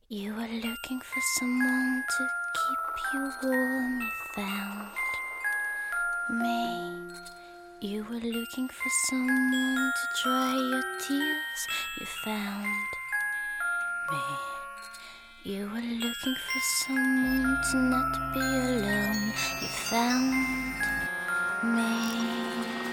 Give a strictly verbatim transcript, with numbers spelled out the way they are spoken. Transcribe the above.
You were looking for someone to keep you warm, you found me. You were looking for someone to dry your tears, you found me. You were looking for someone to not be alone, you found me.